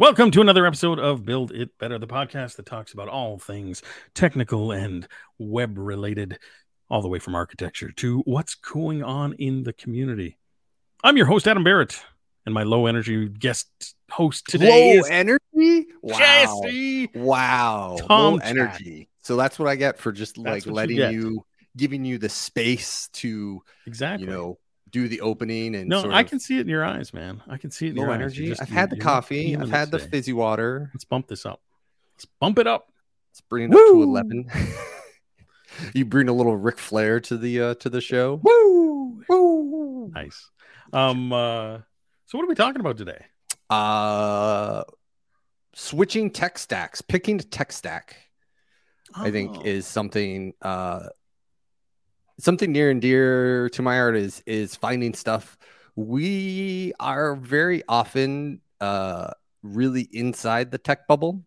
Welcome to another episode of Build It Better, the podcast that talks about all things technical and web related, all the way from architecture to what's going on in the community. I'm your host, Adam Barrett, and my low energy guest host today Low energy? Wow. Jesse. Wow. Tom Low Chat. energy. So that's what I get for just That's like what letting you you, giving you the space to, Exactly. do the opening and No, sort I of can see it in your eyes, man. I can see it in low your energy. eyes. I've had the coffee. I've had the today. fizzy water. Let's bump this up. Let's bump it up. Let's bring it up to 11. You bring a little Ric Flair to the show. Woo! Woo! Nice. So what are we talking about today? Switching tech stacks, picking a tech stack, I think is something near and dear to my heart is finding stuff. We are very often really inside the tech bubble.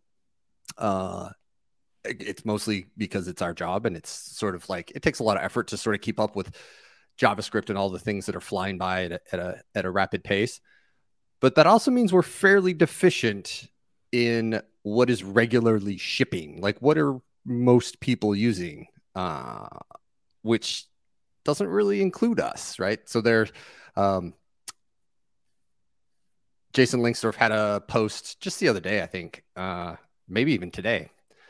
It's mostly because it's our job, and it's sort of like it takes a lot of effort to sort of keep up with JavaScript and all the things that are flying by at a rapid pace. But that also means we're fairly deficient in what is regularly shipping. Like, what are most people using? Which doesn't really include us, right? So there's Jason Linksdorf had a post just the other day, I think, maybe even today,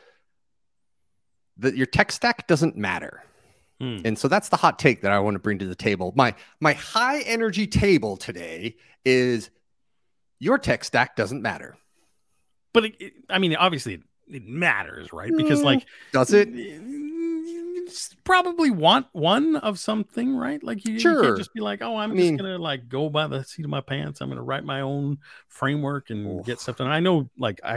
that your tech stack doesn't matter. And so that's the hot take that I want to bring to the table. My high energy table today is your tech stack doesn't matter. But obviously it matters, right? Because does it? It's probably want one of something, right? Like you can't just be like, oh, I'm just gonna like go by the seat of my pants. I'm gonna write my own framework and get stuff done. I know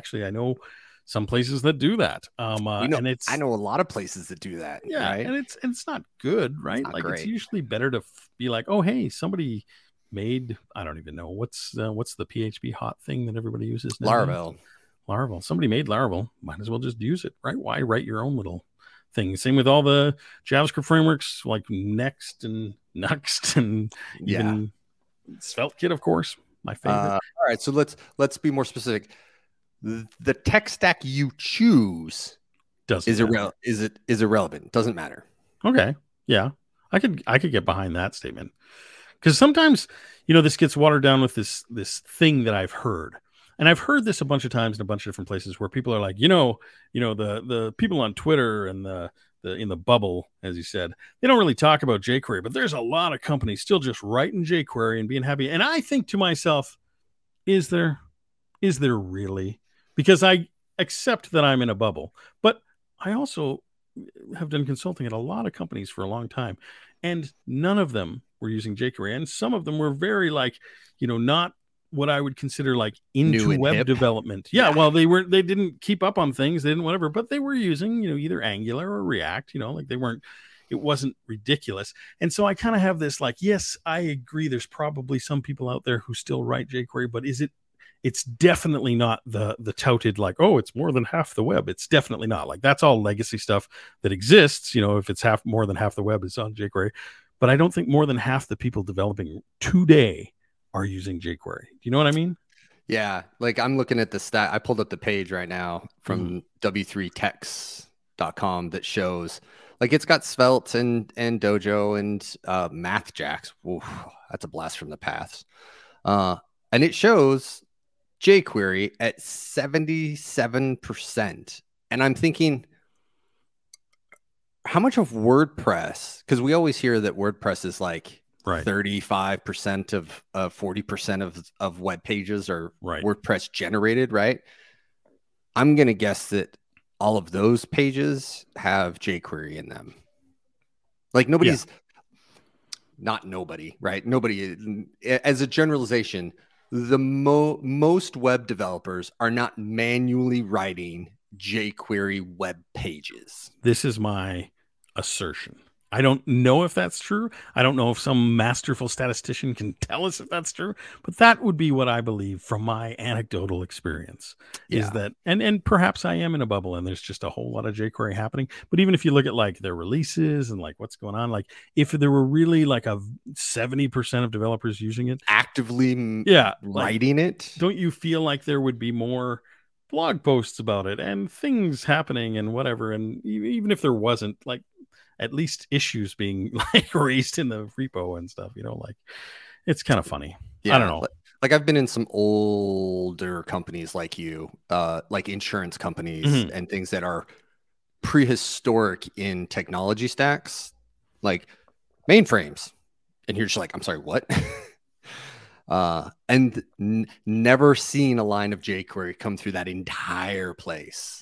some places that do that. I know a lot of places that do that. Yeah, right? and it's not good, right? It's It's usually better to be like, oh, hey, somebody made, I don't even know what's the PHP hot thing that everybody uses now? Laravel. Somebody made Laravel. Might as well just use it, right? Why write your own little thing? Same with all the JavaScript frameworks like Next and Nuxt and even SvelteKit, of course, my favorite. All right, so let's be more specific. The tech stack you choose is irrelevant. Doesn't matter. Okay, yeah, I could get behind that statement, because sometimes this gets watered down with this thing that I've heard. And I've heard this a bunch of times in a bunch of different places where people are like, the people on Twitter and the in the bubble, as you said, they don't really talk about jQuery, but there's a lot of companies still just writing jQuery and being happy. And I think to myself, is there really? Because I accept that I'm in a bubble, but I also have done consulting at a lot of companies for a long time, and none of them were using jQuery. And some of them were very not what I would consider like into web development. Yeah, well, they didn't keep up on things, they didn't whatever, but they were using, either Angular or React, it wasn't ridiculous. And so I kind of have this yes, I agree. There's probably some people out there who still write jQuery, but it's definitely not the touted it's more than half the web. It's definitely not. That's all legacy stuff that exists. If it's more than half the web is on jQuery, but I don't think more than half the people developing today are using jQuery. Do you know what I mean? Yeah. I'm looking at the stat. I pulled up the page right now from w3techs.com that shows it's got Svelte and Dojo and MathJax. Oof, that's a blast from the past. And it shows jQuery at 77%. And I'm thinking, how much of WordPress? Because we always hear that WordPress is 35% of 40% of web pages are WordPress generated, right? I'm going to guess that all of those pages have jQuery in them. Not nobody, right? Nobody, as a generalization, the most web developers are not manually writing jQuery web pages. This is my assertion. I don't know if that's true. I don't know if some masterful statistician can tell us if that's true, but that would be what I believe from my anecdotal experience is Yeah. that, and perhaps I am in a bubble and there's just a whole lot of jQuery happening. But even if you look at like their releases and like what's going on, like if there were really like a 70% of developers using it, Actively yeah, writing it. don't you feel like there would be more blog posts about it and things happening and whatever? And even if there wasn't, like, at least issues being like raised in the repo and stuff, like it's kind of funny. Yeah, I don't know. Like I've been in some older companies like you, like insurance companies and things that are prehistoric in technology stacks, like mainframes. And you're just like, I'm sorry, what? And never seen a line of jQuery come through that entire place.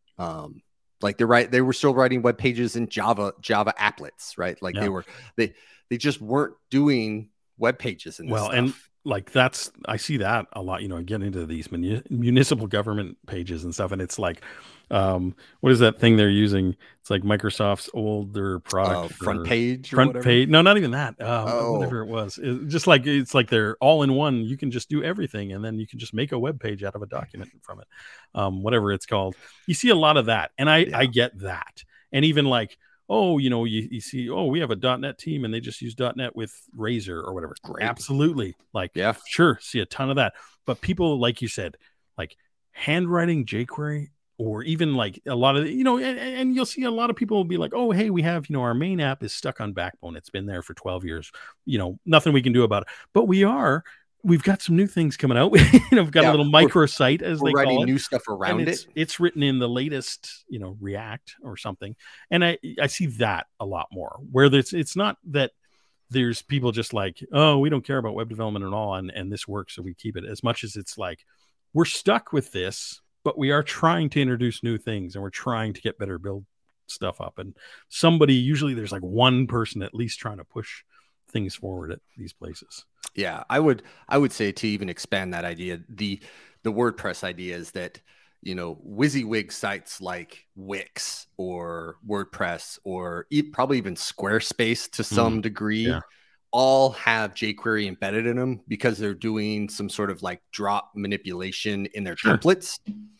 Like they were still writing web pages in Java applets, right? Like they just weren't doing web pages in this stuff. And like I see that a lot, get into these municipal government pages and stuff. And it's like, what is that thing they're using? It's like Microsoft's older product, front page. No, not even that. Whatever it was. It's like they're all in one. You can just do everything, and then you can just make a web page out of a document from it. Whatever it's called. You see a lot of that, and I get that. And even like, you see, we have a .NET team and they just use .NET with Razor or whatever. Great. Absolutely. Like, sure, see a ton of that. But people, like you said, like handwriting jQuery, or even like a lot of, and you'll see a lot of people will be like, oh, hey, we have, our main app is stuck on Backbone. It's been there for 12 years. Nothing we can do about it. But we've got some new things coming out. We've got a little microsite, as they call it. Writing new stuff around it. It's written in the latest, React or something. And I see that a lot more, where it's not that there's people just like, oh, we don't care about web development at all, and this works, so we keep it, as much as it's like, we're stuck with this, but we are trying to introduce new things and we're trying to get better build stuff up. And usually there's like one person at least trying to push things forward at these places. Yeah, I would say, to even expand that idea, the WordPress idea is that, WYSIWYG sites like Wix or WordPress or probably even Squarespace to some degree all have jQuery embedded in them because they're doing some sort of like drop manipulation in their templates.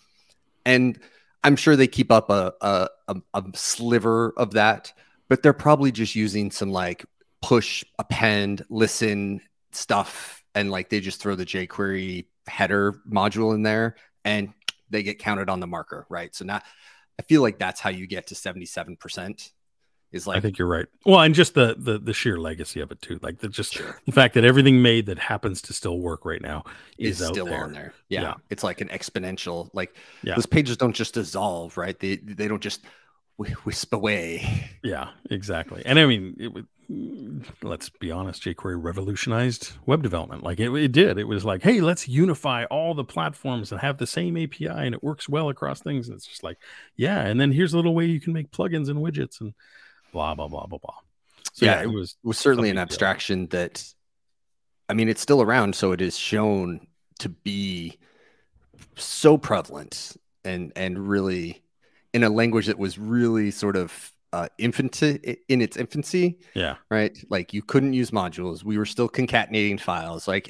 And I'm sure they keep up a sliver of that, but they're probably just using some like push, append, listen stuff, and like they just throw the jQuery header module in there and they get counted on the marker, right? So now I feel like that's how you get to 77%. Is like, I think you're right. Well, and just the sheer legacy of it too, like the fact that everything made that happens to still work right now is still there. on there. Yeah, it's like an exponential. Like those pages don't just dissolve, right? They don't just wisp away. Yeah, exactly. And I mean, let's be honest, jQuery revolutionized web development. Like it did. It was like, hey, let's unify all the platforms and have the same API, and it works well across things. And it's just like, and then here's a little way you can make plugins and widgets and blah blah blah blah blah. So it was certainly an abstraction that, I mean, it's still around, so it is shown to be so prevalent and really in a language that was really sort of in its infancy. Yeah. Right. Like you couldn't use modules. We were still concatenating files. Like,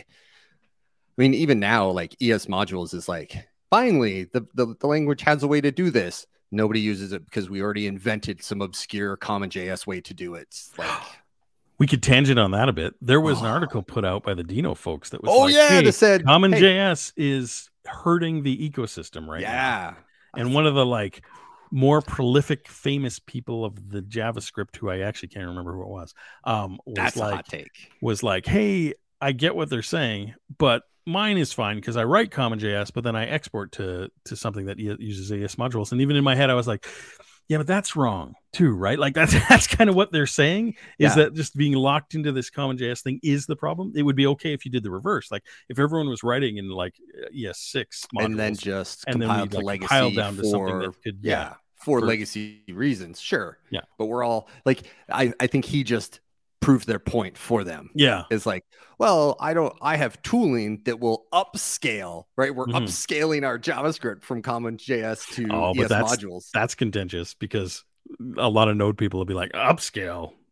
I mean, even now, like ES modules is like, finally, the language has a way to do this. Nobody uses it because we already invented some obscure CommonJS way to do it. Like, we could tangent on that a bit. There was an article put out by the Dino folks that was that said CommonJS is hurting the ecosystem right now. And one of the like more prolific, famous people of the JavaScript, who I actually can't remember who it was, that's like, a hot take. Was like, hey, I get what they're saying, but mine is fine because I write CommonJS, but then I export to something that uses AS modules. And even in my head, I was like, yeah, but that's wrong too, right? Like that's kind of what they're saying, is that just being locked into this CommonJS thing is the problem. It would be okay if you did the reverse. Like if everyone was writing in like ES6 modules and then just compile to legacy compile down to something that could, for legacy reasons. Sure. Yeah. But we're all like, I think he just proved their point for them. Yeah. It's like, well, I have tooling that will upscale, right? We're upscaling our JavaScript from CommonJS to ES modules. That's contentious because a lot of Node people will be like, upscale.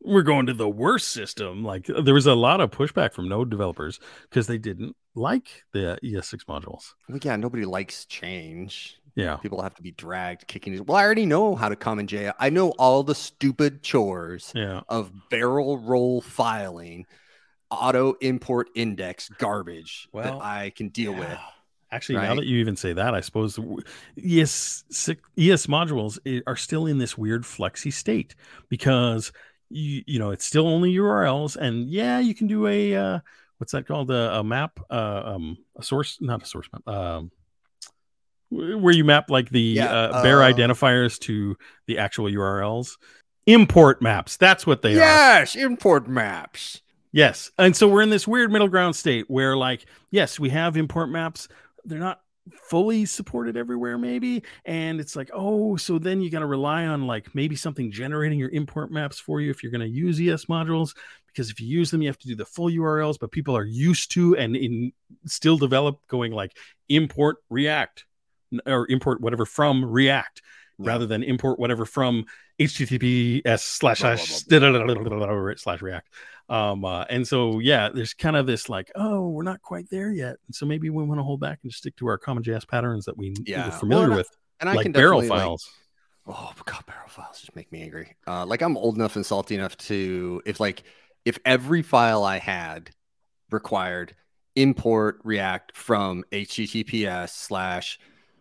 we're going to the worst system. Like there was a lot of pushback from Node developers because they didn't like the ES6 modules. Well, yeah, nobody likes change. Yeah. People have to be dragged kicking. Well, I already know how to common J. I know all the stupid chores of barrel roll filing, auto import index garbage that I can deal with. Actually, now that you even say that, I suppose ES modules are still in this weird flexy state because you know it's still only URLs, and you can do a what's that called, a map, a source, not a source map, where you map like the bare identifiers to the actual URLs. Import maps, that's what they are. Yes, import maps. Yes, and so we're in this weird middle ground state where, like, yes, we have import maps. They're not fully supported everywhere, maybe. And it's like, oh, so then you got to rely on like maybe something generating your import maps for you if you're going to use ES modules, because if you use them, you have to do the full URLs, but people are used to and still develop going like import React or import whatever from React rather than import whatever from HTTPS///React. And so there's kind of this like, oh, we're not quite there yet, and so maybe we want to hold back and just stick to our CommonJS patterns that we're familiar with, and I like can barrel files. Oh god, barrel files just make me angry. Like I'm old enough and salty enough to if every file I had required import React from HTTPS/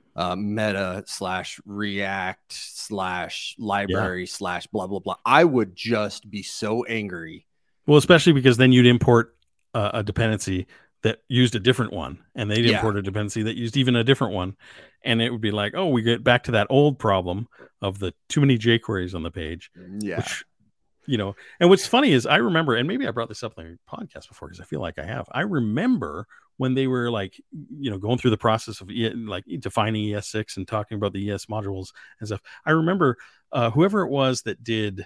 meta/react/library/ blah blah blah, I would just be so angry. Well, especially because then you'd import a dependency that used a different one, and they'd import a dependency that used even a different one, and it would be like, oh, we get back to that old problem of the too many jQueries on the page. Which, you know, and what's funny is I remember, and maybe I brought this up on the podcast before because I feel like I have. I remember when they were like, you know, going through the process of like defining ES6 and talking about the ES modules and stuff. I remember whoever it was that did,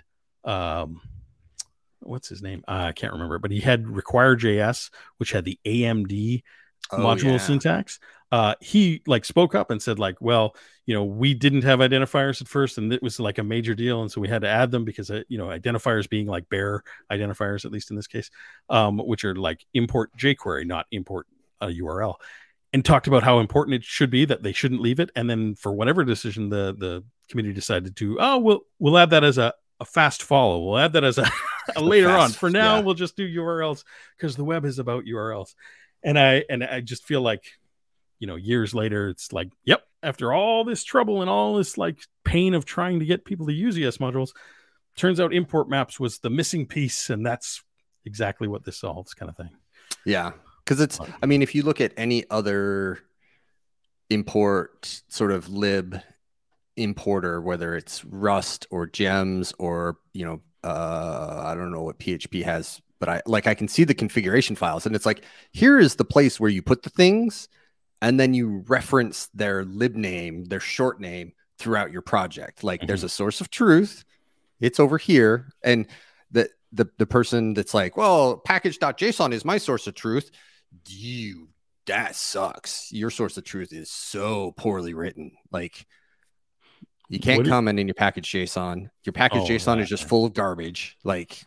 what's his name? I can't remember, but he had require.js, which had the AMD module syntax. He like spoke up and said like, well, you know, we didn't have identifiers at first, and it was like a major deal, and so we had to add them because you know, identifiers being like bare identifiers, at least in this case, which are like import jQuery, not import a URL, and talked about how important it should be that they shouldn't leave it. And then for whatever decision the committee decided to, we'll add that as a fast follow. We'll add that as a later on. For now, we'll just do URLs because the web is about URLs. And I just feel like, you know, years later, it's like, yep, after all this trouble and all this like pain of trying to get people to use ES modules, turns out import maps was the missing piece, and that's exactly what this solves, kind of thing. Yeah, because it's, I mean, if you look at any other import sort of lib importer, whether it's Rust or Gems or, you know, I don't know what PHP has, but I can see the configuration files, and it's like, here is the place where you put the things, and then you reference their lib name, their short name throughout your project. Like there's a source of truth, it's over here, and the person that's like, well, package.json is my source of truth. That sucks. Your source of truth is so poorly written. Like, you can't comment in your package JSON. Your package JSON is just full of garbage. Like,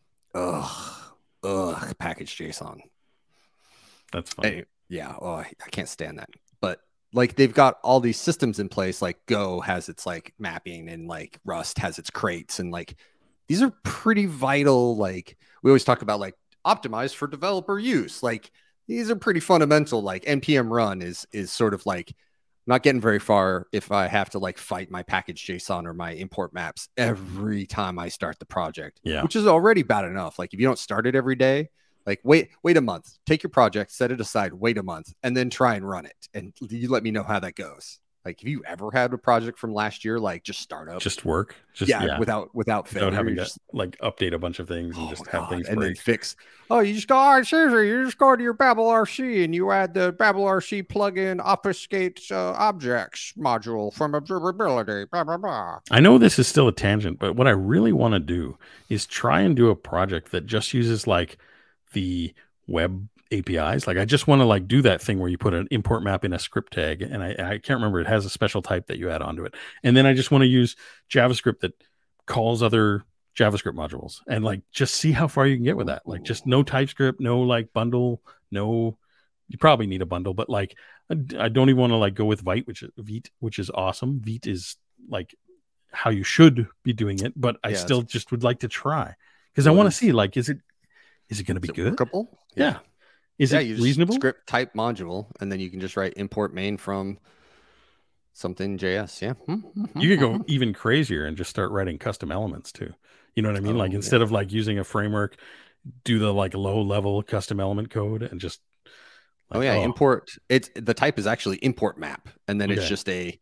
package JSON. That's funny. Anyway, yeah. Oh, I can't stand that. But like, they've got all these systems in place. Like Go has its like mapping, and like Rust has its crates, and like these are pretty vital. Like we always talk about like optimized for developer use. Like these are pretty fundamental. Like npm run is sort of like not getting very far if I have to like fight my package JSON or my import maps every time I start the project, which is already bad enough. Like if you don't start it every day, like wait a month, take your project, set it aside, wait a month, and then try and run it. And you let me know how that goes. Like, have you ever had a project from last year, like just start up, just work, without failure, without having to like update a bunch of things and just have things and break. Then fix? Oh, you just go, seriously, you just go to your Babel RC and you add the Babel RC plugin obfuscate objects module from observability. Blah blah blah. I know this is still a tangent, but what I really want to do is try and do a project that just uses like the web APIs. Like I just want to like do that thing where you put an import map in a script tag, and I can't remember, it has a special type that you add onto it, and then I just want to use JavaScript that calls other JavaScript modules and like just see how far you can get with that. Like just no TypeScript, no like bundle, no. You probably need a bundle, but like I don't even want to like go with Vite, which is awesome. Vite is like how you should be doing it, but I still just would like to try because I want to see like is it going to be good? Workable? Yeah. Is it reasonable? Script type module, and then you can just write import main from something JS. Yeah. You could go even crazier and just start writing custom elements too. You know what I mean? Like instead of like using a framework, do the like low level custom element code and just. Like, import. It's the type is actually import map, and then it's just a.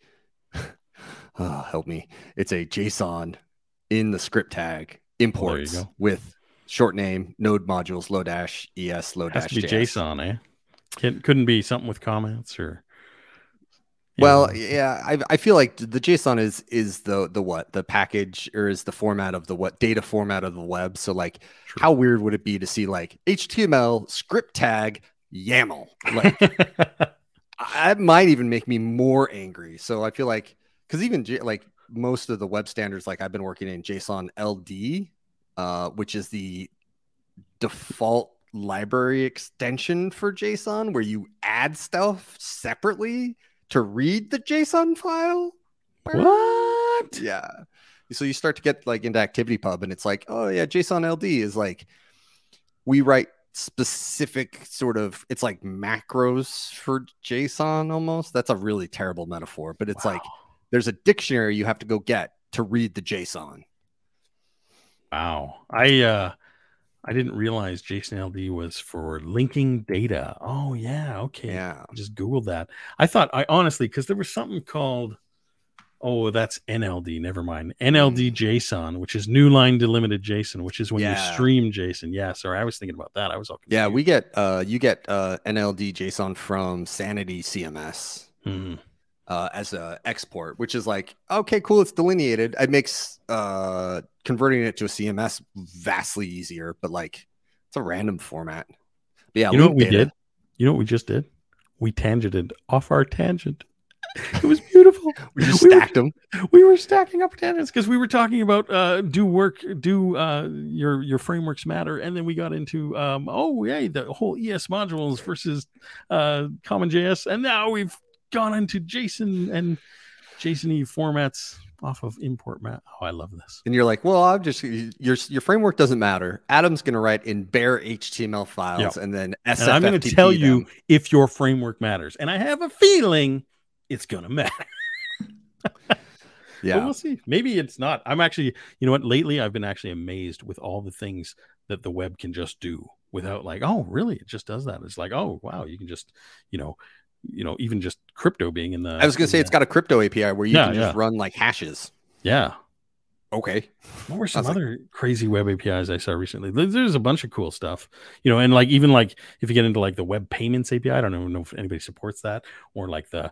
Help me! It's a JSON in the script tag imports with short name, node modules, lodash es, lodash. Has to be JSON, eh? Couldn't be something with comments or. Well, yeah, I feel like the JSON is the what the package or is the format of the what data format of the web. So like, how weird would it be to see like HTML script tag YAML? Like, that might even make me more angry. So I feel like because even like most of the web standards, like I've been working in JSON LD, which is the default library extension for JSON, where you add stuff separately to read the JSON file. What? Yeah. So you start to get like into ActivityPub, and it's like, oh yeah, JSON LD is like we write specific sort of, it's like macros for JSON almost. That's a really terrible metaphor, but it's like there's a dictionary you have to go get to read the JSON. Wow. I didn't realize JSON LD was for linking data. Oh yeah, okay. Yeah. I just Googled that. I honestly, because there was something called, that's NLD. Never mind. NLD JSON, which is new line delimited JSON, which is when you stream JSON. Yeah, sorry, I was thinking about that. I was all confused. Yeah, we get you get NLD JSON from Sanity CMS as a export, which is like, okay, cool, it's delineated. It makes converting it to a CMS vastly easier, but like it's a random format. But yeah, you know what we did? You know what we just did? We tangented off our tangent. It was beautiful. we stacked them. We were stacking up tangents because we were talking about your frameworks matter, and then we got into the whole ES modules versus CommonJS, and now we've gone into JSON and JSON-y formats off of import map. Oh, I love this. And you're like, well, I'm just your framework doesn't matter. Adam's going to write in bare HTML files, and then SFTP. And I'm going to tell you if your framework matters, and I have a feeling it's going to matter. Yeah, but we'll see. Maybe it's not. I'm actually, you know what? Lately, I've been actually amazed with all the things that the web can just do without like, oh, really? It just does that. It's like, oh, wow, you can just, even just crypto being in the. I was going to say it's got a crypto API where you can just run like hashes. Yeah. Okay. What were some other crazy web APIs I saw recently? There's a bunch of cool stuff, and like even like if you get into like the web payments API, I don't even know if anybody supports that, or like the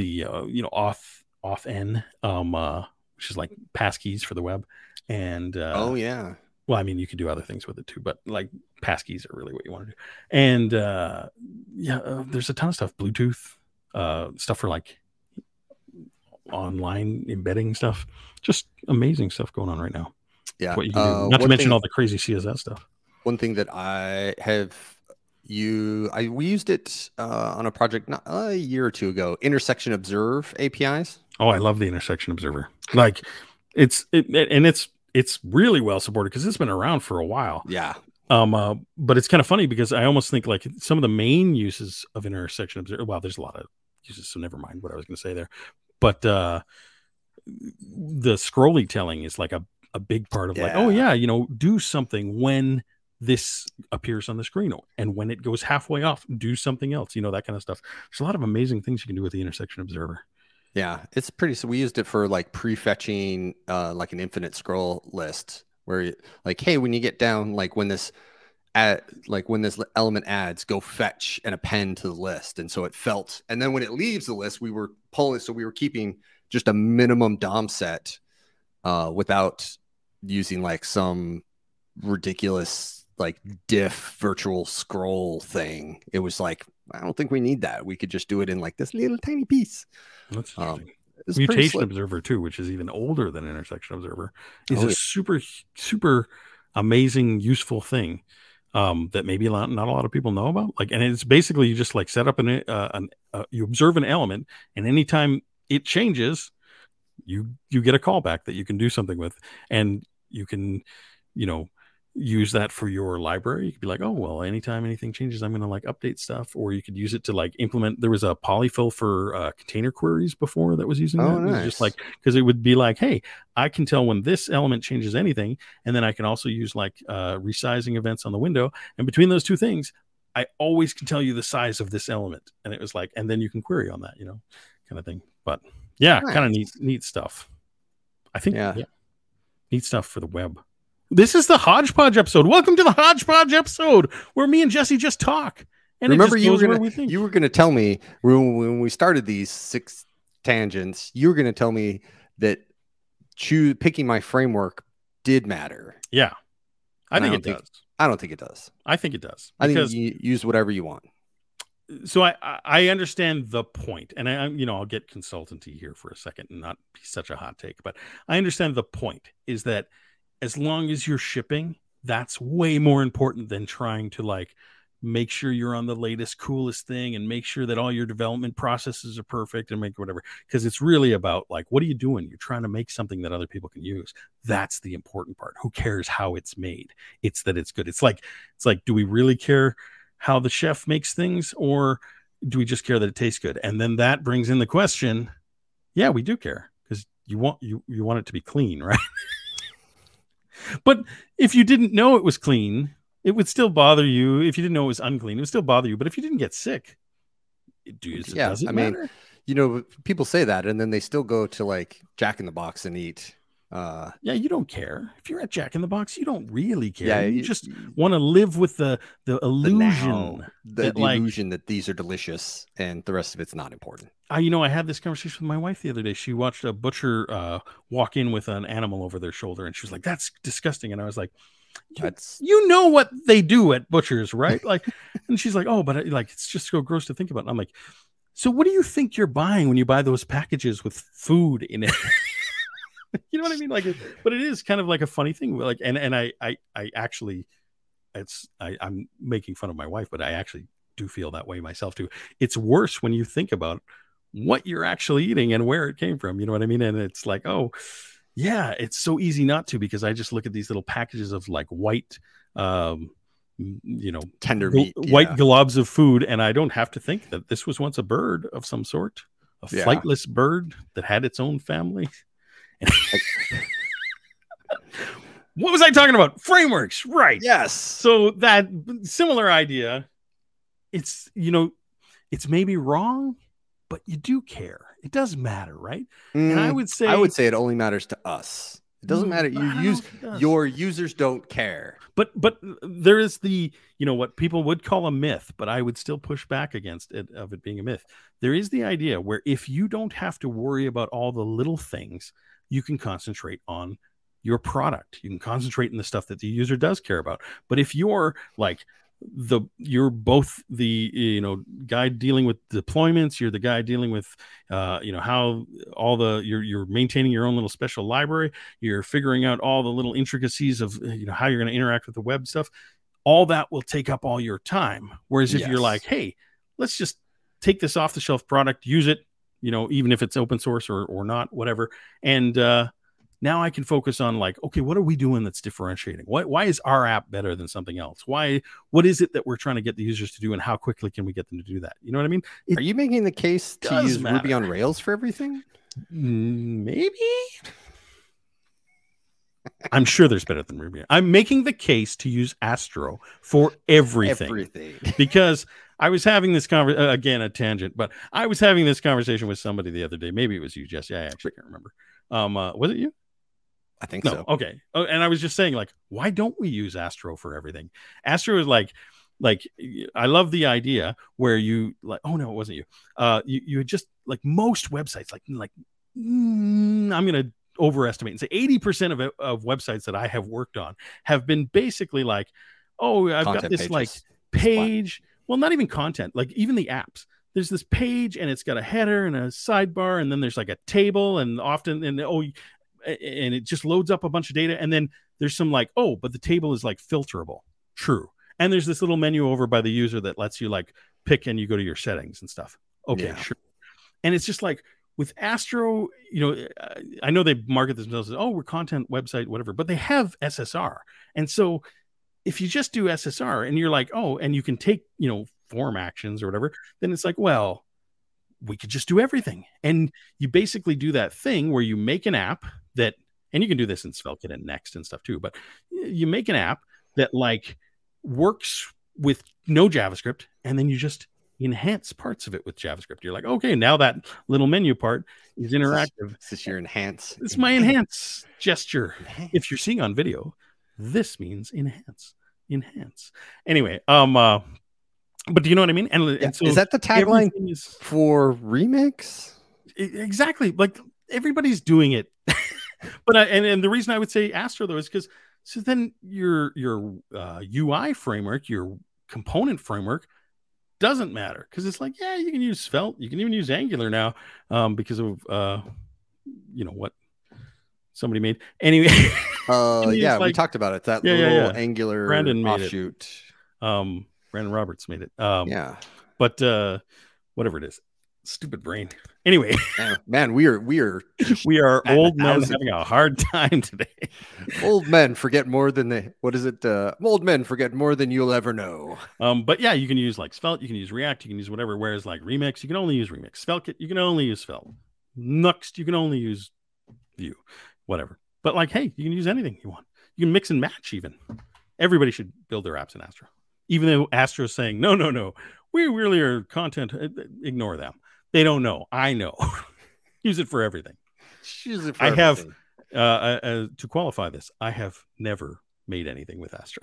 authn, which is like passkeys for the web, and well, I mean you could do other things with it too, but like passkeys are really what you want to do, and there's a ton of stuff, Bluetooth stuff for like online embedding stuff, just amazing stuff going on right now. Yeah, what you can do. Not to mention all the crazy CSS stuff. One thing that I have we used it on a project not a year or two ago, Intersection Observe APIs. Oh, I love the Intersection Observer. Like it's really well supported because it's been around for a while. Yeah. But it's kind of funny because I almost think like some of the main uses of Intersection Observer, well, there's a lot of uses, so never mind what I was going to say there. But the scrolly telling is like a big part of like, oh yeah, do something when this appears on the screen, and when it goes halfway off, do something else, that kind of stuff. There's a lot of amazing things you can do with the Intersection Observer. Yeah, it's pretty. So we used it for like prefetching like an infinite scroll list where like, hey, when you get down, like when this element adds, go fetch and append to the list. And so it felt, and then when it leaves the list, we were pulling. So we were keeping just a minimum DOM set without using like some ridiculous like diff virtual scroll thing. It was like, I don't think we need that. We could just do it in like this little tiny piece. That's It's pretty Mutation slick. Observer too, which is even older than Intersection Observer, is Oh, a yeah. super amazing, useful thing that maybe not a lot of people know about. Like, and it's basically you just like set up you observe an element, and anytime it changes, you get a callback that you can do something with, and you can, you know, use that for your library. You could be like, oh well, anytime anything changes, I'm going to like update stuff. Or you could use it to like implement. There was a polyfill for container queries before that was using that. Oh, It was just nice. like, because it would be like, hey, I can tell when this element changes anything, and then I can also use like resizing events on the window, and between those two things, I always can tell you the size of this element. And it was like, and then you can query on that, kind of thing. But yeah, kind of Nice. neat stuff. I think, Yeah. yeah, neat stuff for the web. This is the Hodgepodge episode. Welcome to the Hodgepodge episode, where me and Jesse just talk. And Remember, it just you goes were where gonna we think. you were gonna tell me when we started these 6 tangents, you were gonna tell me that picking my framework did matter. Yeah, I think And it does. I don't think it does. I think it does. I Because think you use whatever you want. so I understand the point, and I'll get consultancy here for a second and not be such a hot take, but I understand the point is that as long as you're shipping, that's way more important than trying to like make sure you're on the latest, coolest thing and make sure that all your development processes are perfect and make whatever. Because it's really about like, what are you doing? You're trying to make something that other people can use. That's the important part. Who cares how it's made? It's that it's good. It's like, do we really care how the chef makes things, or do we just care that it tastes good? And then that brings in the question, yeah, we do care, because you want it to be clean, right? But if you didn't know it was clean, it would still bother you. If you didn't know it was unclean, it would still bother you. But if you didn't get sick, does it matter? People say that, and then they still go to like Jack in the Box and eat. Yeah, you don't care. If you're at Jack in the Box, you don't really care. Yeah, you just want to live with the illusion, the illusion that these are delicious, and the rest of it's not important. I had this conversation with my wife the other day. She watched a butcher walk in with an animal over their shoulder, and she was like, "That's disgusting." And I was like, "You know what they do at butchers, right?" Like, and she's like, "Oh, but like it's just so gross to think about." And I'm like, "So what do you think you're buying when you buy those packages with food in it?" You know what I mean? Like, but it is kind of like a funny thing. Like, and I actually, I'm making fun of my wife, but I actually do feel that way myself too. It's worse when you think about what you're actually eating and where it came from. You know what I mean? And it's like, oh yeah, it's so easy not to, because I just look at these little packages of like white, tender meat, white globs of food, and I don't have to think that this was once a bird of some sort, a flightless bird that had its own family. What was I talking about? Frameworks, right? Yes. So that similar idea, it's maybe wrong, but you do care. It does matter, right? And I would say it only matters to us. It doesn't matter. Your users don't care. But there is the, what people would call a myth, but I would still push back against it, of it being a myth. There is the idea where if you don't have to worry about all the little things, you can concentrate on your product. You can concentrate on the stuff that the user does care about. But if you're like you're both the guy dealing with deployments, you're the guy dealing with how all you're maintaining your own little special library, you're figuring out all the little intricacies of how you're going to interact with the web stuff, all that will take up all your time. Whereas if you're like, hey, let's just take this off the shelf product, use it, even if it's open source or not, whatever, and now I can focus on like, okay, what are we doing that's differentiating? Why is our app better than something else? What is it that we're trying to get the users to do, and how quickly can we get them to do that? You know what I mean? Are you making the case to use Ruby on Rails for everything? Maybe. I'm sure there's better than Ruby. I'm making the case to use Astro for everything. Because I was having this conversation, again, a tangent, but I was having this conversation with somebody the other day. Maybe it was you, Jesse. I actually can't remember. Was it you? I think so. Okay. Oh, and I was just saying, like, why don't we use Astro for everything? Astro is like I love the idea where you like, oh no, it wasn't you. You just like most websites, I'm going to overestimate and say 80% of websites that I have worked on have been basically like, oh, I've got this pages. Like page. Well, not even content, like even the apps. there's this page and it's got a header and a sidebar, and then there's like a table, and often, and it just loads up a bunch of data. And then there's some like, oh, but the table is like filterable. True. And there's this little menu over by the user that lets you like pick, and you go to your settings and stuff. Okay, sure. And it's just like with Astro, I know they market themselves as, oh, we're content website, whatever, but they have SSR. And so if you just do SSR and you're like, oh, and you can take, form actions or whatever, then it's like, well, we could just do everything. And you basically do that thing where you make an app that, and you can do this in SvelteKit and Next and stuff too, but you make an app that like works with no JavaScript, and then you just enhance parts of it with JavaScript. You're like, okay, now that little menu part is interactive. Is this your enhance? This is my enhance gesture. If you're seeing on video, this means enhance. Anyway, but do you know what I mean? And so is that the tagline for Remix? Exactly. Like everybody's doing it. But and the reason I would say Astro though is because so then your UI framework, your component framework doesn't matter, because it's like, yeah, you can use Svelte, you can even use Angular now, because of what somebody made. Anyway, yeah, we talked about it. That little Angular Brandon offshoot. Brandon Roberts made it. Yeah, but whatever it is, stupid brain. Anyway, man, we are old men having a hard time today. Old men forget more than old men forget more than you'll ever know. But yeah, you can use like Svelte, you can use React, you can use whatever. Whereas like Remix, you can only use Remix. SvelteKit, you can only use Svelte. Nuxt, you can only use Vue, whatever. But like, hey, you can use anything you want. You can mix and match even. Everybody should build their apps in Astro, even though Astro is saying no, we really are content. Ignore them. They don't know. I know. Use it for everything. Use it for everything. Have, to qualify this, I have never made anything with Astro.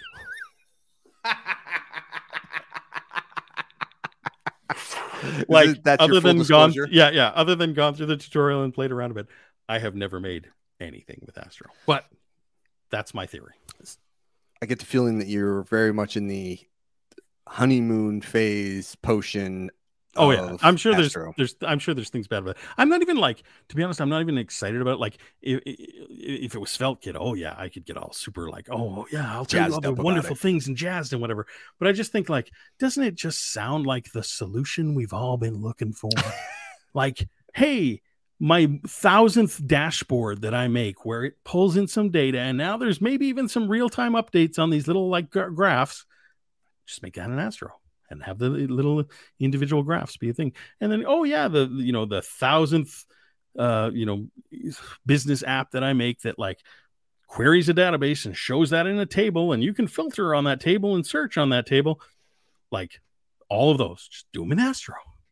Like, that's other than gone through the tutorial and played around a bit, I have never made anything with Astro. But that's my theory. I get the feeling that you're very much in the honeymoon phase potion. Oh yeah, I'm sure Astro. there's things bad about it. I'm not even like, to be honest, I'm not even excited about it. Like if it was SvelteKit, oh yeah, I could get all super like, oh yeah, I'll tell you all the wonderful things and jazzed and whatever. But I just think like, doesn't it just sound like the solution we've all been looking for? Like, hey, my 1000th dashboard that I make where it pulls in some data, and now there's maybe even some real-time updates on these little like graphs. Just make that an Astro and have the little individual graphs be a thing. And then, oh yeah, the 1000th, business app that I make that like queries a database and shows that in a table, and you can filter on that table and search on that table. Like all of those, just do them in Astro.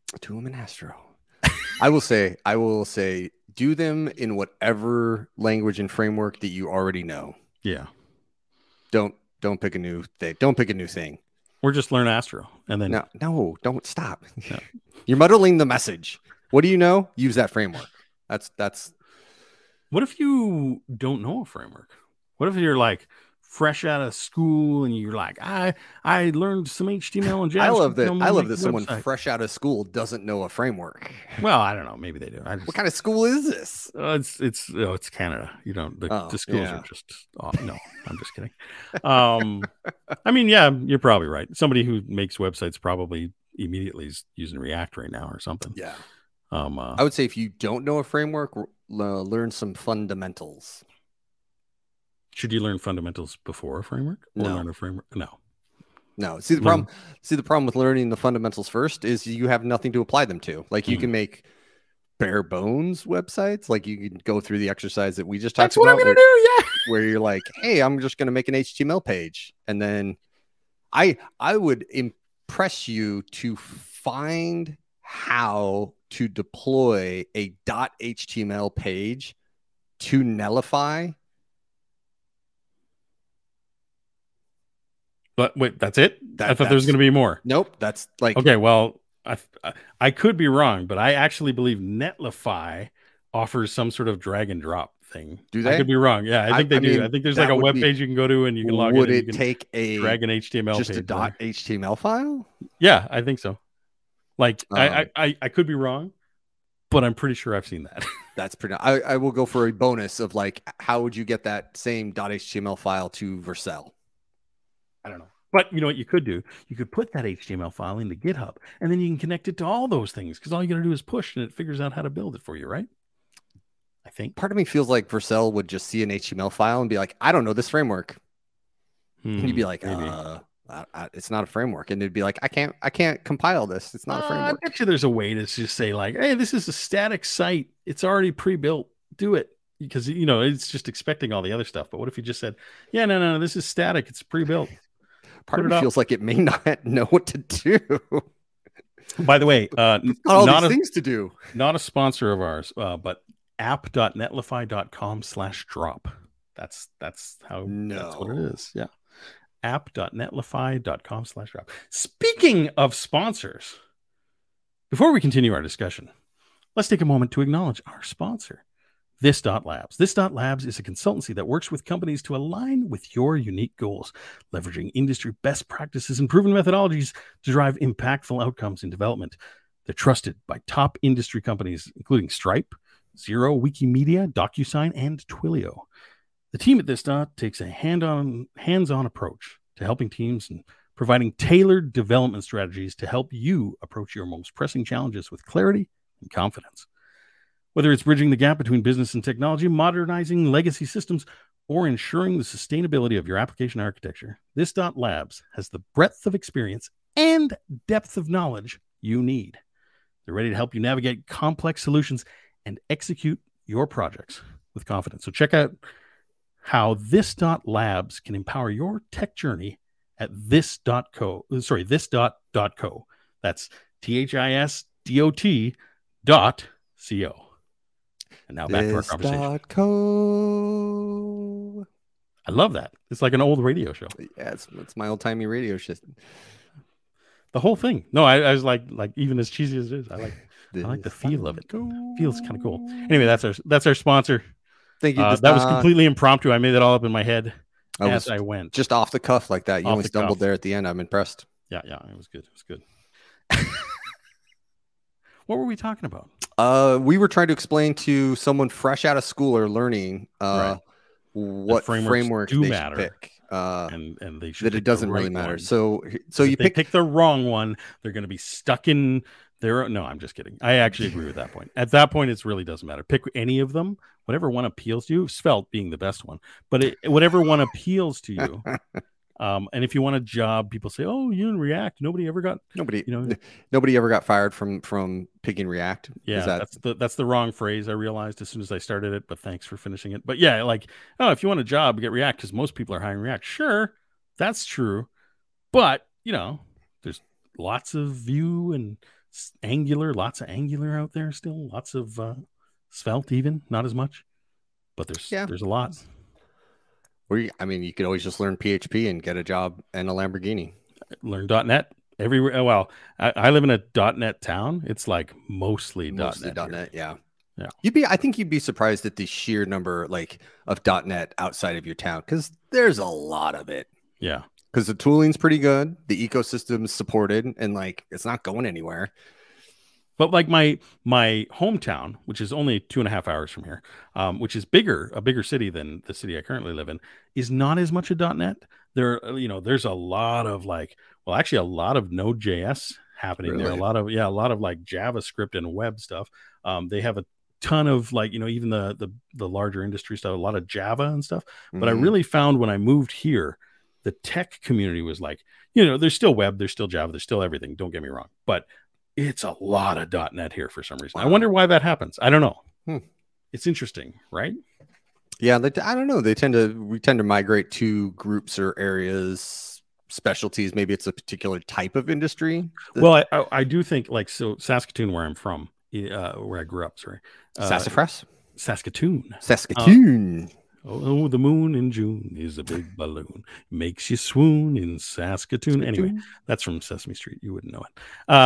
I will say, do them in whatever language and framework that you already know. Yeah. Don't pick a new thing. Don't pick a new thing. Or just learn Astro and then no, don't stop. No. You're muddling the message. What do you know? Use that framework. That's. What if you don't know a framework? What if you're like fresh out of school and you're like, I learned some HTML and JavaScript. I love that someone fresh out of school doesn't know a framework. Well, I don't know. Maybe they do. What kind of school is this? It's Canada. You don't. The schools are just. No, I'm just kidding. I mean, yeah, you're probably right. Somebody who makes websites probably immediately is using React right now or something. Yeah. I would say if you don't know a framework, learn some fundamentals. Should you learn fundamentals before a framework? Or learn a framework? No. See the problem with learning the fundamentals first is you have nothing to apply them to. Like you can make bare bones websites. Like you can go through the exercise that we just talked about. That's what I'm going to do. Yeah. Where you're like, hey, I'm just going to make an HTML page. And then I would impress you to find how to deploy a .html page to Netlify. But wait, that's it? I thought there was going to be more. Nope. That's like, okay, well, I could be wrong, but I actually believe Netlify offers some sort of drag and drop thing. Do they? I could be wrong. Yeah, I think they do. I think there's like a web page you can go to and you can log in. Would it take drag an HTML just page? Just a .html file? Yeah, I think so. Like I could be wrong, but I'm pretty sure I've seen that. That's pretty. I will go for a bonus of like, how would you get that same .html file to Vercel? I don't know. But you know what you could do? You could put that HTML file into GitHub, and then you can connect it to all those things because all you got to do is push, and it figures out how to build it for you, right? I think. Part of me feels like Vercel would just see an HTML file and be like, I don't know this framework. And you'd be like, it's not a framework. And it'd be like, I can't compile this. It's not a framework. I bet you there's a way to just say like, hey, this is a static site. It's already pre-built. Do it. Because, you know, it's just expecting all the other stuff. But what if you just said, yeah, no, this is static. It's pre-built. Part of me feels like it may not know what to do. By the way, all these things to do. Not a sponsor of ours, but app.netlify.com/drop. That's how that's what it is. Yeah. app.netlify.com/drop. Speaking of sponsors, before we continue our discussion, let's take a moment to acknowledge our sponsor, This.Labs. This.Labs is a consultancy that works with companies to align with your unique goals, leveraging industry best practices and proven methodologies to drive impactful outcomes in development. They're trusted by top industry companies, including Stripe, Xero, Wikimedia, DocuSign, and Twilio. The team at This.Dot takes a hands-on approach to helping teams and providing tailored development strategies to help you approach your most pressing challenges with clarity and confidence. Whether it's bridging the gap between business and technology, modernizing legacy systems, or ensuring the sustainability of your application architecture, This.Labs has the breadth of experience and depth of knowledge you need. They're ready to help you navigate complex solutions and execute your projects with confidence. So check out how This.Labs can empower your tech journey at this.co. That's THISDOT.co. And now back to our conversation. I love that. It's like an old radio show. Yeah, it's my old-timey radio show. The whole thing. No, I was like even as cheesy as it is, I like the feel of it. Feels kind of cool. Anyway, that's our sponsor. Thank you. That was completely impromptu. I made that all up in my head as I went. Just off the cuff like that. You only stumbled there at the end. I'm impressed. Yeah, it was good. It was good. What were we talking about? We were trying to explain to someone fresh out of school or learning what frameworks they should pick. And they should that it doesn't really matter. One. So you pick the wrong one, they're going to be stuck in their. No, I'm just kidding. I actually agree with that point. At that point, it really doesn't matter. Pick any of them, whatever one appeals to you. Svelte being the best one, but whatever one appeals to you. And if you want a job, people say, "Oh, you in React." Nobody ever got fired from picking React. Yeah, that's the wrong phrase. I realized as soon as I started it, but thanks for finishing it. But yeah, like, oh, if you want a job, get React because most people are hiring React. Sure, that's true, but there's lots of Vue and Angular, lots of Angular out there still. Lots of Svelte, even not as much, but there's a lot. You could always just learn PHP and get a job and a Lamborghini. Learn .NET everywhere. Well, I live in a .NET town. It's like mostly .NET. Yeah. I think you'd be surprised at the sheer number of .NET outside of your town because there's a lot of it. Yeah. Because the tooling's pretty good, the ecosystem's supported, and it's not going anywhere. But like my hometown, which is only 2.5 hours from here, which is a bigger city than the city I currently live in, is not as much a .NET. There's a lot of a lot of Node.js happening there. A lot of JavaScript and web stuff. They have a ton of even the larger industry stuff, a lot of Java and stuff. Mm-hmm. But I really found when I moved here, the tech community was there's still web, there's still Java, there's still everything. Don't get me wrong, but it's a lot of .NET here for some reason. Wow. I wonder why that happens. I don't know. It's interesting, right? Yeah, I don't know. We tend to migrate to groups or areas, specialties. Maybe it's a particular type of industry. Well, I do think Saskatoon, where I'm from, where I grew up. Sorry, Sassafras, Saskatoon. Oh, the moon in June is a big balloon. Makes you swoon in Saskatoon. Anyway, that's from Sesame Street. You wouldn't know it.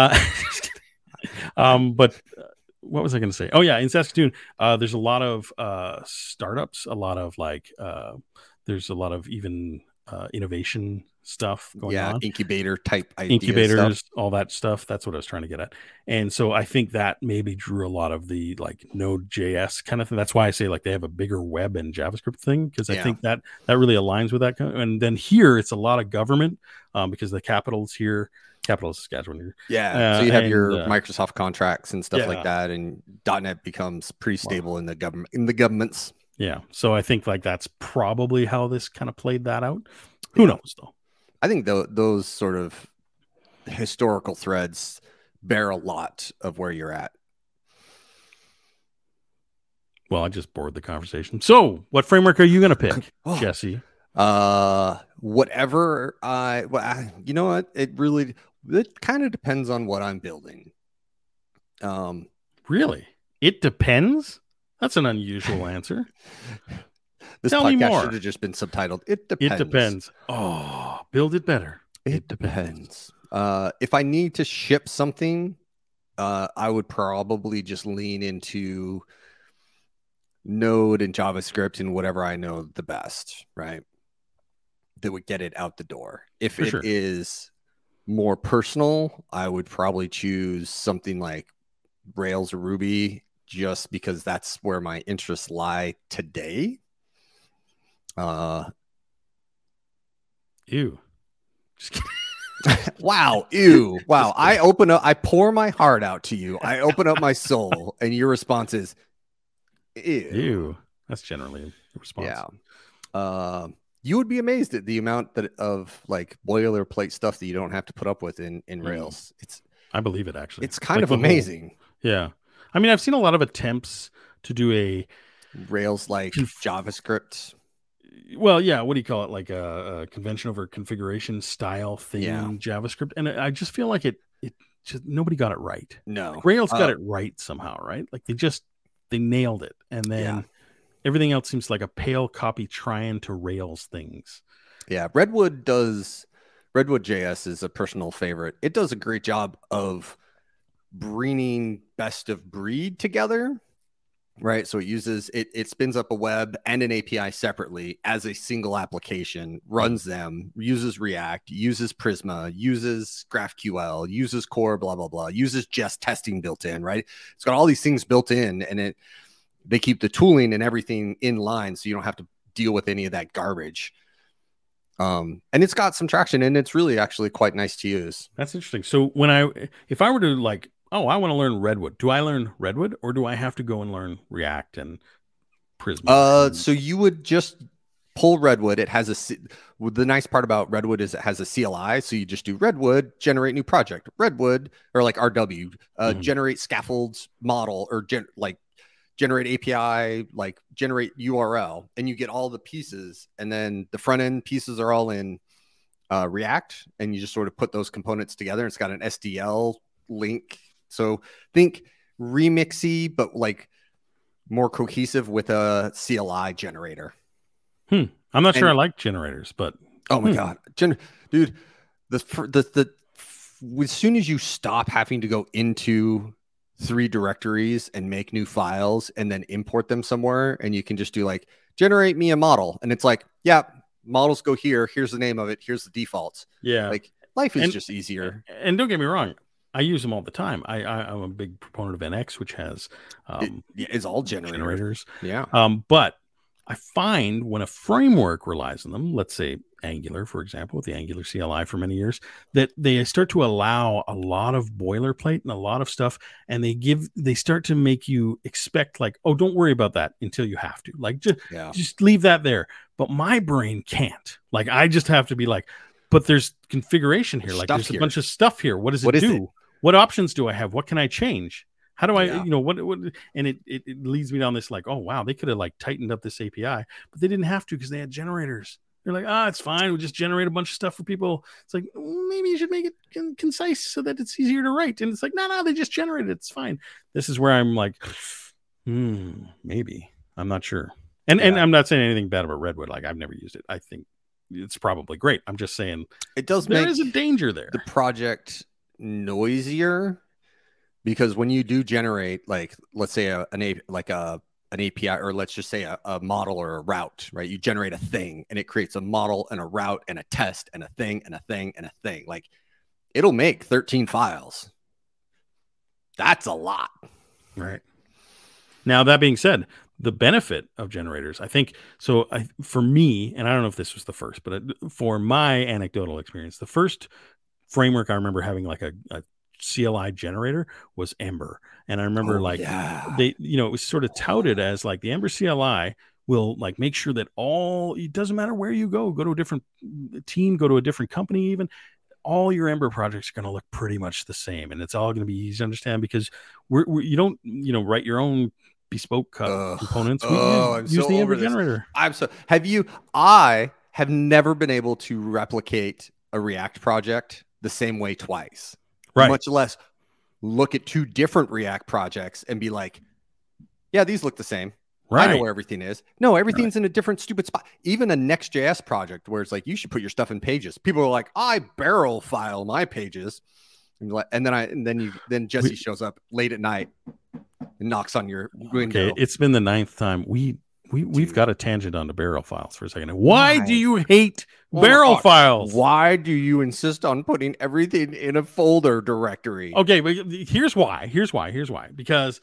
But what was I going to say? Oh, yeah. In Saskatoon, there's a lot of startups, a lot of there's a lot of even innovation stuff going on. Incubator type ideas, Incubators, stuff. all that stuff. That's what I was trying to get at. And so I think that maybe drew a lot of the like Node.js kind of thing. That's why I say like they have a bigger web and JavaScript thing, because I think that really aligns with that. And then here it's a lot of government because the capital's here. Capital is Saskatchewan here. Yeah. So you have your Microsoft contracts and stuff like that, and .NET becomes pretty stable in the governments. Yeah. So I think like that's probably how this kind of played that out. Who knows though? I think those sort of historical threads bear a lot of where you're at. Well, I just bored the conversation. So what framework are you going to pick, Jesse? Whatever you know what? It kind of depends on what I'm building. Really? It depends? That's an unusual answer. This podcast should have just been subtitled. It depends. It depends. Oh, build it better. It depends. If I need to ship something, I would probably just lean into Node and JavaScript and whatever I know the best, right? That would get it out the door. If it is more personal, I would probably choose something like Rails or Ruby, just because that's where my interests lie today. Ew. Just kidding. Wow. Ew. Wow. I pour my heart out to you. I open up my soul, and your response is ew. Ew. That's generally the response. Yeah. You would be amazed at the amount of like boilerplate stuff that you don't have to put up with in Rails. I believe it actually. It's kind of amazing. Yeah. I mean, I've seen a lot of attempts to do a Rails like JavaScript. Well, yeah. What do you call it? Like a convention over configuration style thing in JavaScript. And I just feel like it just nobody got it right. No. Like Rails got it right somehow, right? Like they nailed it. And then everything else seems like a pale copy trying to Rails things. Yeah. Redwood.js is a personal favorite. It does a great job of bringing best of breed together, right? So it spins up a web and an API separately as a single application, runs them, uses React, uses Prisma, uses GraphQL, uses Core, blah, blah, blah, uses Jest testing built in, right? It's got all these things built in, and they keep the tooling and everything in line, so you don't have to deal with any of that garbage. And it's got some traction, and it's really actually quite nice to use. That's interesting. So if I were to like, I want to learn Redwood, do I learn Redwood, or do I have to go and learn React and Prisma? So you would just pull Redwood. It has the nice part about Redwood is it has a CLI. So you just do Redwood, generate new project, Redwood, or like RW, generate scaffolds model, or generate API, like generate URL, and you get all the pieces. And then the front end pieces are all in React, and you just sort of put those components together. It's got an SDL link. So think remixy, but like more cohesive with a CLI generator. I'm not sure I like generators, but oh my God, dude, as soon as you stop having to go into 3 directories and make new files and then import them somewhere, and you can just do like generate me a model, and it's like, yeah, models go here. Here's the name of it. Here's the defaults. Yeah, like life is just easier. And don't get me wrong, I use them all the time. I'm a big proponent of NX, which has it's all generators. Yeah. But I find when a framework relies on them, let's say Angular, for example, with the Angular CLI for many years, that they start to allow a lot of boilerplate and a lot of stuff, and they start to make you expect like, oh, don't worry about that until you have to. Like just leave that there. But my brain can't. Like I just have to be like, but there's configuration here. Like there's a bunch of stuff here. What does it do? What options do I have? What can I change? How do I, what, and it leads me down this like, oh, wow, they could have like tightened up this API, but they didn't have to because they had generators. They're like, it's fine. We'll just generate a bunch of stuff for people. It's like, maybe you should make it concise so that it's easier to write. And it's like, no, they just generated it. It's fine. This is where I'm like, maybe. I'm not sure. And I'm not saying anything bad about Redwood. Like I've never used it. I think it's probably great. I'm just saying there is a danger there. The project noisier, because when you do generate, like let's say a an API, or let's just say a model or a route, right? You generate a thing and it creates a model and a route and a test and a thing and a thing and a thing. Like, it'll make 13 files. That's a lot. Right. Now, that being said, the benefit of generators, I think, so for me, and I don't know if this was the first, but for my anecdotal experience, the first framework I remember having like a CLI generator was Ember. And I remember they, it was sort of touted as like the Ember CLI will like make sure that it doesn't matter where you go to a different team, go to a different company, even all your Ember projects are going to look pretty much the same. And it's all going to be easy to understand because you don't, write your own bespoke components. Use the Ember generator. I have never been able to replicate a React project the same way twice. Right. Much less look at two different React projects and be like, yeah, these look the same. Right. I know where everything is. No, everything's in a different stupid spot. Even a Next.js project where it's like, you should put your stuff in Pages. People are like, I barrel file my Pages. And then Jesse shows up late at night and knocks on your window. Okay, it's been the 9th time. We've got a tangent onto barrel files for a second. Why do you hate barrel files? Why do you insist on putting everything in a folder directory? Okay, but here's why. Because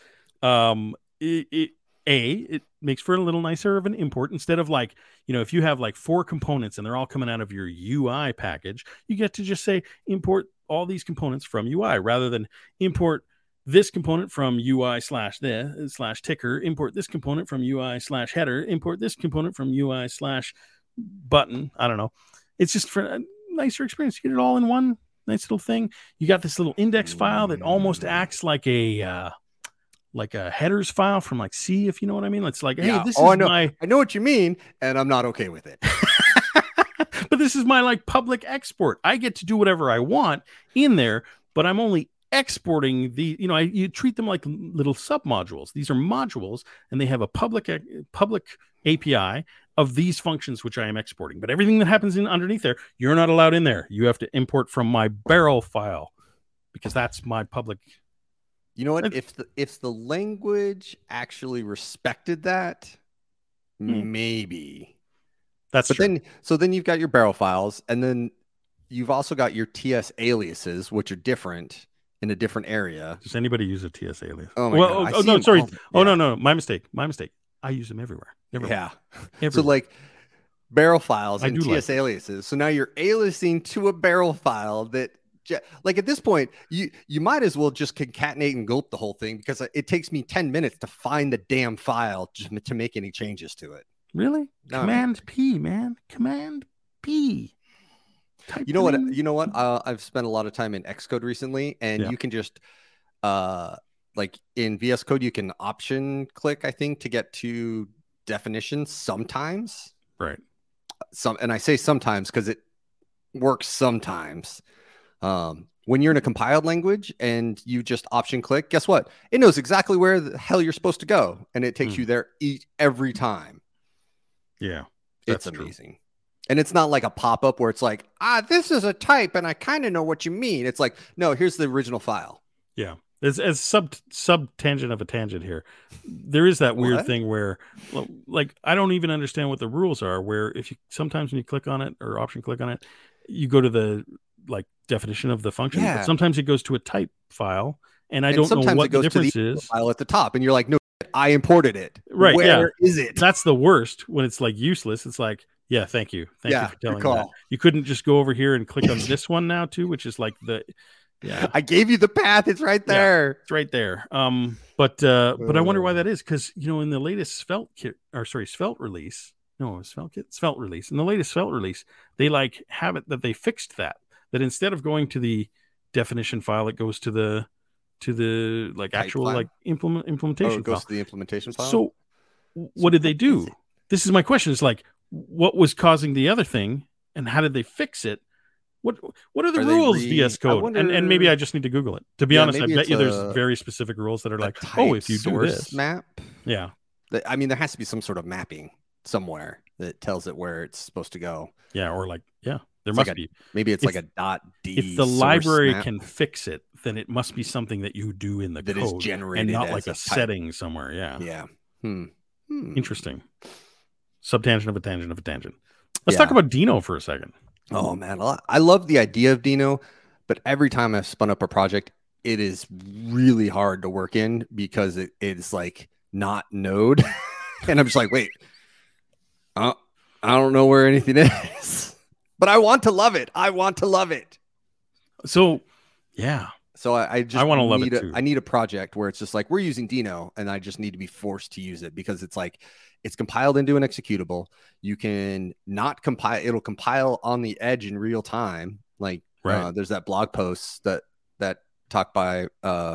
it makes for a little nicer of an import. Instead of like, if you have like 4 components and they're all coming out of your UI package, you get to just say import all these components from UI rather than import this component from UI / ticker, import this component from UI / header, import this component from UI / button. I don't know. It's just for a nicer experience. You get it all in one nice little thing. You got this little index file that almost acts like a headers file from like C, if you know what I mean. It's like, hey, this is I know what you mean, and I'm not okay with it. But this is my like public export. I get to do whatever I want in there, but I'm only exporting you treat them like little submodules. These are modules, and they have a public API of these functions which I am exporting. But everything that happens underneath there, you're not allowed in there. You have to import from my barrel file because that's my public. You know what? If the language actually respected that, maybe. That's true. Then you've got your barrel files, and then you've also got your TS aliases, which are different in a different area. Does anybody use a TS alias? Oh my God. Oh no, sorry. No. My mistake. I use them everywhere. Yeah. Everywhere. So like barrel files and TS aliases. So now you're aliasing to a barrel file that, like, at this point, you might as well just concatenate and gulp the whole thing, because it takes me 10 minutes to find the damn file just to make any changes to it. Really? No, Command P, man. Command P. You know what? I've spent a lot of time in Xcode recently, and you can just like in VS Code, you can option click, I think, to get to definitions sometimes. Right. And I say sometimes because it works sometimes. When you're in a compiled language and you just option click, guess what? It knows exactly where the hell you're supposed to go, and it takes you there every time. Yeah, it's amazing. True. And it's not like a pop-up where it's like, this is a type and I kind of know what you mean. It's like, no, here's the original file. Yeah. As sub tangent of a tangent here. There is that weird thing where, like, I don't even understand what the rules are, where sometimes when you click on it or option click on it, you go to the like definition of the function. But sometimes it goes to a type file, and I don't know what the difference is. File at the top, and you're like, no, I imported it. Right. Where is it? That's the worst when it's like useless. It's like, yeah, thank you for telling me that. You couldn't just go over here and click on this one now too, which is like I gave you the path. It's right there. Yeah, it's right there. But I wonder why that is, because in the latest Svelte release, in the latest Svelte release, they like have it that they fixed that instead of going to the definition file, it goes to the like actual like implementation. It goes to the implementation file. So what did they do? This is my question. It's like, what was causing the other thing, and how did they fix it? What are the rules, VS Code? And maybe I just need to Google it. To be honest, I bet you there's very specific rules that are like, if you do this map. Yeah. I mean, there has to be some sort of mapping somewhere that tells it where it's supposed to go. Yeah. Or like, there must be. Maybe it's like a .d. If the library can fix it, then it must be something that you do in the code is generated and not like a type. setting somewhere. Yeah. Yeah. Interesting. Subtangent of a tangent of a tangent. Let's talk about Dino for a second. Oh man, I love the idea of Dino, but every time I've spun up a project, it is really hard to work in because it's like not Node. And I'm just like, wait, I don't know where anything is, but I want to love it. I want to love it. So, yeah. So I want to love it too. I need a project where it's just like, we're using Dino and I just need to be forced to use it because it's like, it's compiled into an executable. You can not compile. It'll compile on the edge in real time. Like there's that blog post that talk by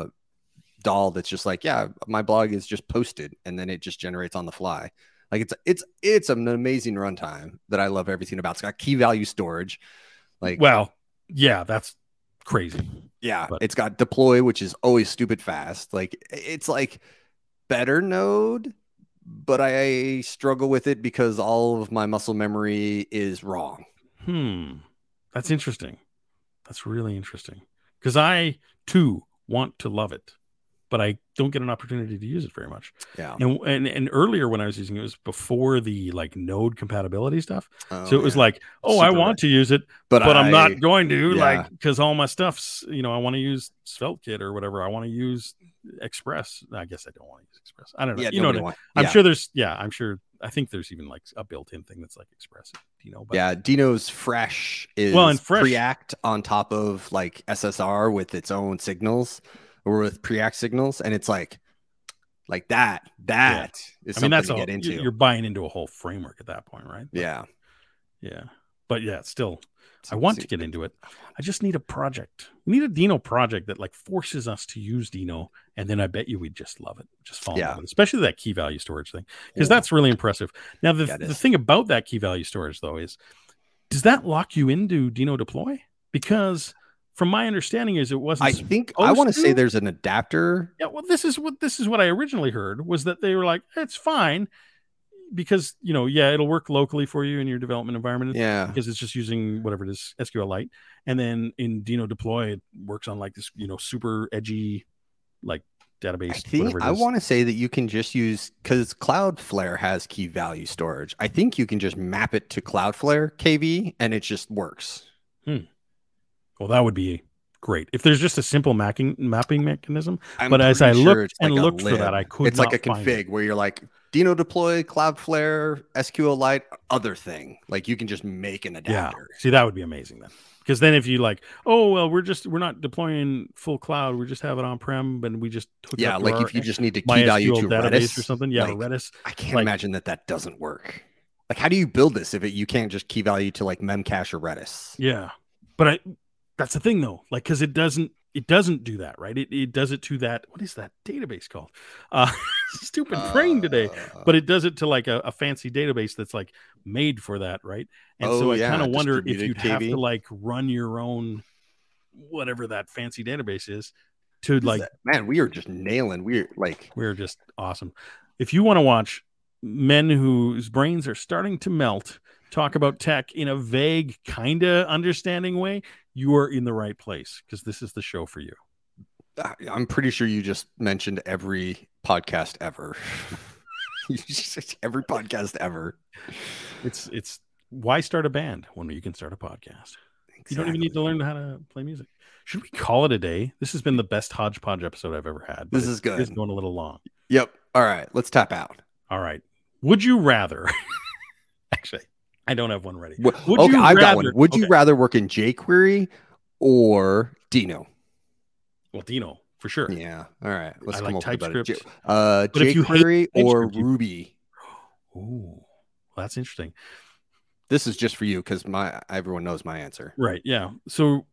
Doll that's just like, yeah, my blog is just posted and then it just generates on the fly. Like it's an amazing runtime that I love everything about. It's got key value storage. Like, well, yeah, that's crazy. Yeah, but it's got deploy, which is always stupid fast. Like it's like better Node, but I struggle with it because all of my muscle memory is wrong. That's interesting. That's really interesting. Because I too want to love it, but I don't get an opportunity to use it very much. Yeah. And earlier when I was using it, was before the like Node compatibility stuff. So it was like, I want to use it, but I'm not going to like, because all my stuff's, I want to use SvelteKit or whatever. I want to use Express. I guess I don't want to use Express. I don't know. Yeah, I'm sure I think there's even like a built-in thing that's like Express. But yeah, Dino's Fresh is Preact on top of like SSR with its own signals or with Preact signals, and it's like that is something to get into. You're buying into a whole framework at that point, right? Yeah. But yeah, still, I want to get into it. I just need a project. We need a Dino project that like forces us to use Dino, and then I bet you we'd just love it, just fall in love with it, especially that key value storage thing, because that's really impressive. Now, the thing about that key value storage though is, does that lock you into Dino deploy? Because from my understanding is it wasn't. I want to say there's an adapter. Yeah, well, this is what I originally heard, was that they were like, it's fine because it'll work locally for you in your development environment. Yeah, because it's just using whatever it is, SQLite, and then in Dino deploy it works on like this super edgy like database. I want to say that you can just use, because Cloudflare has key value storage. I think you can just map it to Cloudflare KV and it just works. Well, that would be great if there's just a simple mapping mechanism. But as I looked for that, I could. It's like a config where you're like Dino deploy, Cloudflare, SQLite, other thing. Like you can just make an adapter. Yeah. See, that would be amazing then. Because then if you like, we're not deploying full cloud, we just have it on prem, and we just hook up like if you just need to key value to database Redis or something. Yeah, Redis. I can't imagine that doesn't work. Like, how do you build this if you can't just key value to like Memcache or Redis? Yeah, but that's the thing though, like, because it doesn't do that, right? It does it to that. What is that database called? Stupid brain today. But it does it to like a fancy database that's like made for that, right? And so I kind of wonder if you'd have to like run your own whatever that fancy database is to man, we are just nailing. We're just awesome. If you want to watch men whose brains are starting to melt talk about tech in a vague, kind of understanding way, you are in the right place, because this is the show for you. I'm pretty sure you just mentioned every podcast ever. Every podcast ever. It's why start a band when you can start a podcast? Exactly. You don't even need to learn how to play music. Should we call it a day? This has been the best hodgepodge episode I've ever had. This is good. It's going a little long. Yep. All right. Let's tap out. All right. Would you rather? Actually, I don't have one ready. I've got one. Would you rather work in jQuery or Dino? Well, Dino for sure. Yeah. All right. Let's come up TypeScript. With jQuery or Ruby. Ooh, well, that's interesting. This is just for you because everyone knows my answer. Right. Yeah. So,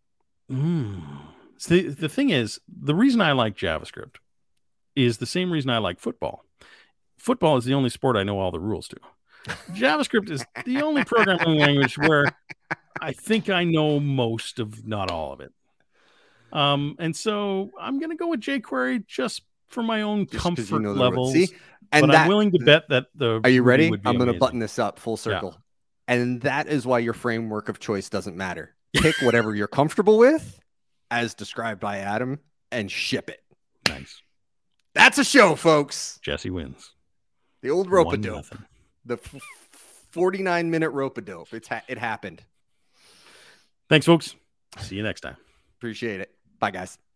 the thing is, the reason I like JavaScript is the same reason I like football. Football is the only sport I know all the rules to. JavaScript is the only programming language where I think I know most of, not all of it. And so I'm going to go with jQuery just for my own comfort level. And I'm willing to bet that Are you ready? I'm going to button this up full circle. Yeah. And that is why your framework of choice doesn't matter. Pick whatever you're comfortable with, as described by Adam, and ship it. Nice. That's a show, folks. Jesse wins. The old rope a dope. 1-0. The 49-minute rope a dope. It happened. Thanks, folks. See you next time. Appreciate it. Bye, guys.